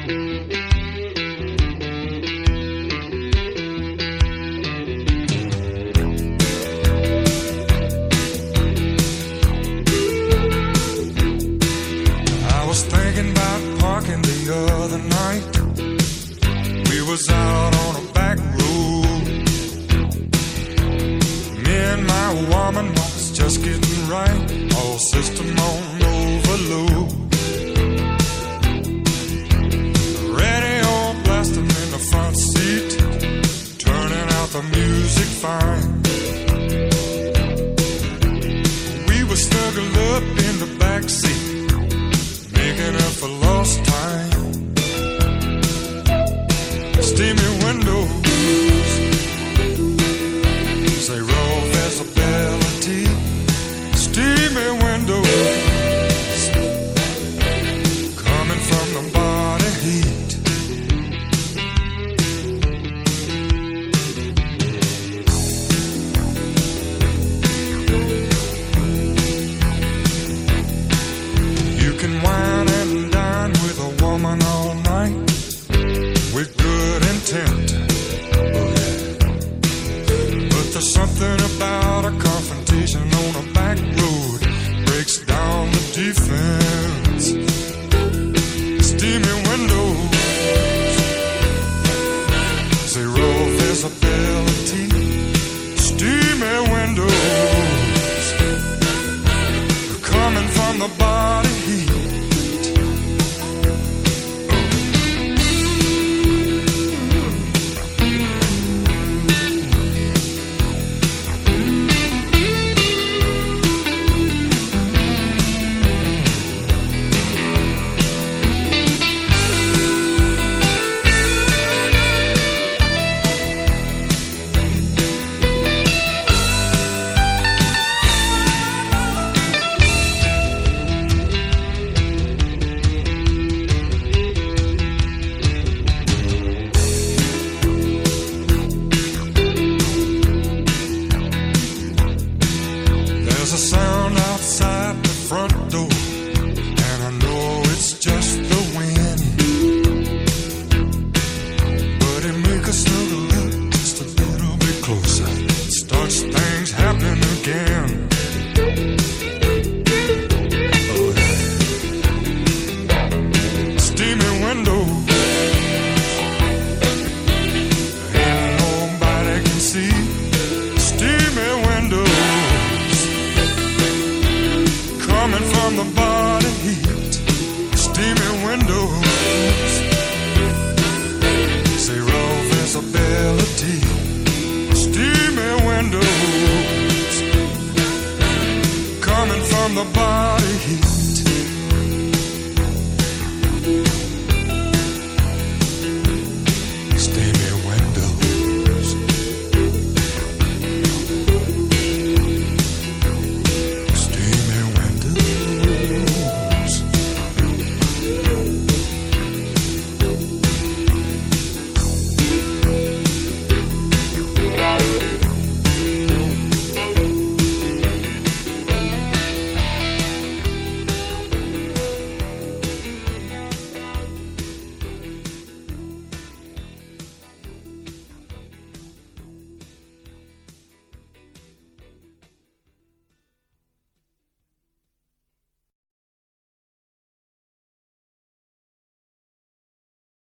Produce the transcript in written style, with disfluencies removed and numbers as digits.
Was out on a back road. Me and my woman was just getting right, all system on overload. Radio blasting in the front seat, turning out the music fine. We were snuggled up in the back seat, making up for lost time. Steamy windows, say raw visibility. Steamy windows, coming from the body heat. You can wine and dine with a woman all night, with good intent, oh yeah. But there's something about a confrontation on a back road, breaks down the defense. Steamy windows, zero visibility. Steamy windows, coming from the body heat. There's a sound outside the front door, and I know it's just the wind, but it makes us snuggle up just a little bit closer. It starts things happening again. Oh yeah. Steamy windows, ain't nobody can see. Steamy windows, coming from the body heat. Steamy windows,